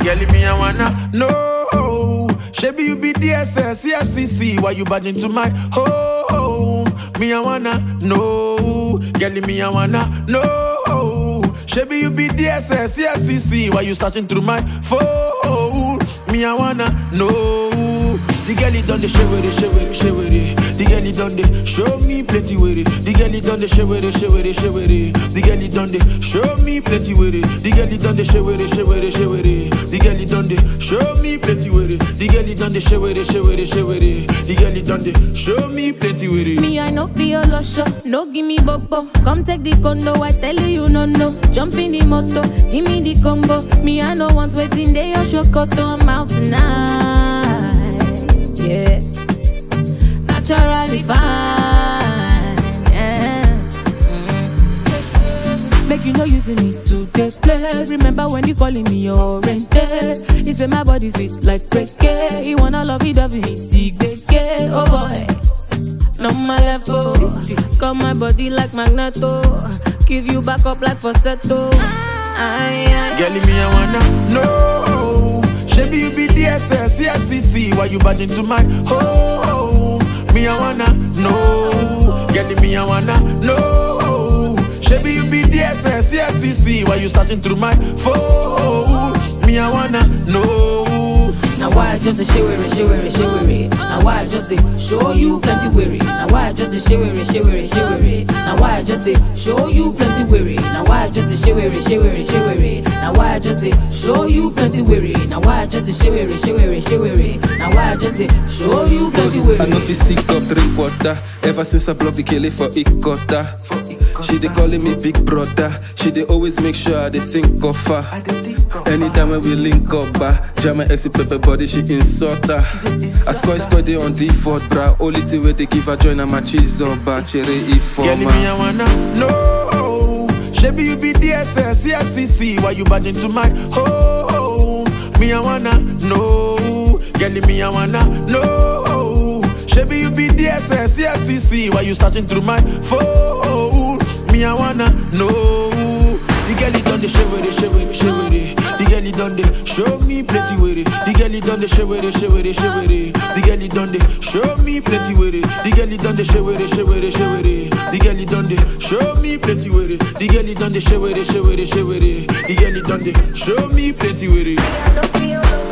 Girl, me I wanna know. Shebi you be DSS, CFCC, why you bad into my home? Me I wanna know. Girl, me I wanna know. Shebi you be DSS, CFCC, why you searching through my phone? Me I wanna know. The girl it done the shivery. The girl it done the show me plenty with it. The girl it done the shivery. The girl it done the show me plenty with it. The girl it done the shivery. The girl it done the show me plenty with it. The girl it done the shivery. The girl it done the show me plenty with it. Me I no be a loss, no give me bobo. Come take the condo, I tell you no. Jump in the motor, give me the combo. Me I no want waiting day or shokoto. I'm out tonight. Yeah, naturally fine. Yeah. Make you no using me to play. Remember when you calling me your rente? He say my body sweet like reggae. He wanna love it, me sick the oh boy, no my level. Got my body like magneto. Give you back up like falsetto. Girl, me I wanna know. Shebi you be DSS, CFCC, why you bad into my home? Me I wanna know. Girl, me I wanna know. Shebi you be DSS, CFCC, why you searching through my phone? Me I wanna know. Now why I just the shivery. Now why I just the show you plenty weary. Now why I just the shivery. Now why I just the show you plenty weary. Now why I just the shivery. Now why I just the show you plenty weary. Now why I just the shivery. Now why I just the show you plenty weary. I know if you sick up 3 quarter. Ever since I blocked the Kelly for Ikota. She dey calling me big brother. She dey always make sure I dey think of her. Anytime when we link up, jam my ex pepper body, she insult her. I score day on default, bra. Only thing where they give her join my cheese up, cherry if Girl, me I wanna know. Shebi you be DSS, CFCC, why you bad into my home? Me I wanna know. Girl, me I wanna know. Shebi you be DSS, CFCC, why you searching through my phone? Me I wanna know. The girl it done the shivery. The girl it done the show me plenty with it. The girl it done the shivery. The girl it done the show me plenty with it. The girl it done the shivery. The girl it done the show me plenty with it. The girl it done the shivery. The girl it done the show me plenty with it.